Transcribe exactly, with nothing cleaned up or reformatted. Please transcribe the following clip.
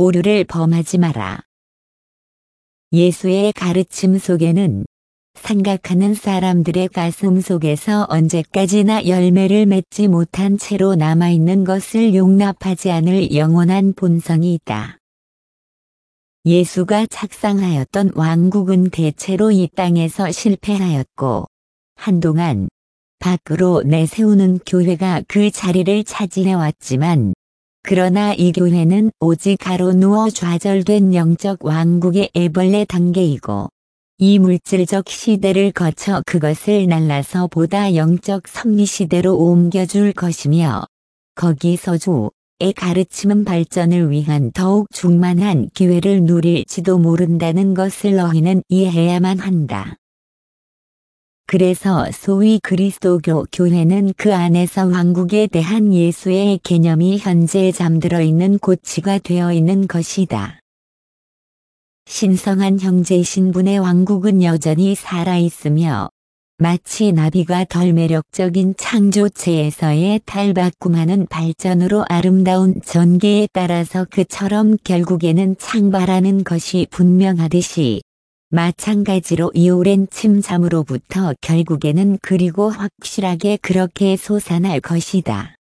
오류를 범하지 마라. 예수의 가르침 속에는 생각하는 사람들의 가슴 속에서 언제까지나 열매를 맺지 못한 채로 남아있는 것을 용납하지 않을 영원한 본성이 있다. 예수가 착상하였던 왕국은 대체로 이 땅에서 실패하였고, 한동안 밖으로 내세우는 교회가 그 자리를 차지해왔지만, 그러나 이 교회는 오직 가로 누워 좌절된 영적 왕국의 애벌레 단계이고, 이 물질적 시대를 거쳐 그것을 날라서 보다 영적 섭리 시대로 옮겨줄 것이며, 거기서 주의 가르침은 발전을 위한 더욱 충만한 기회를 누릴지도 모른다는 것을 너희는 이해해야만 한다. 그래서 소위 그리스도교 교회는 그 안에서 왕국에 대한 예수의 개념이 현재 잠들어 있는 고치가 되어 있는 것이다. 신성한 형제 신분의 왕국은 여전히 살아있으며 마치 나비가 덜 매력적인 창조체에서의 탈바꿈하는 발전으로 아름다운 전개에 따라서 그처럼 결국에는 창발하는 것이 분명하듯이 마찬가지로 이 오랜 침잠으로부터 결국에는 그리고 확실하게 그렇게 솟아날 것이다.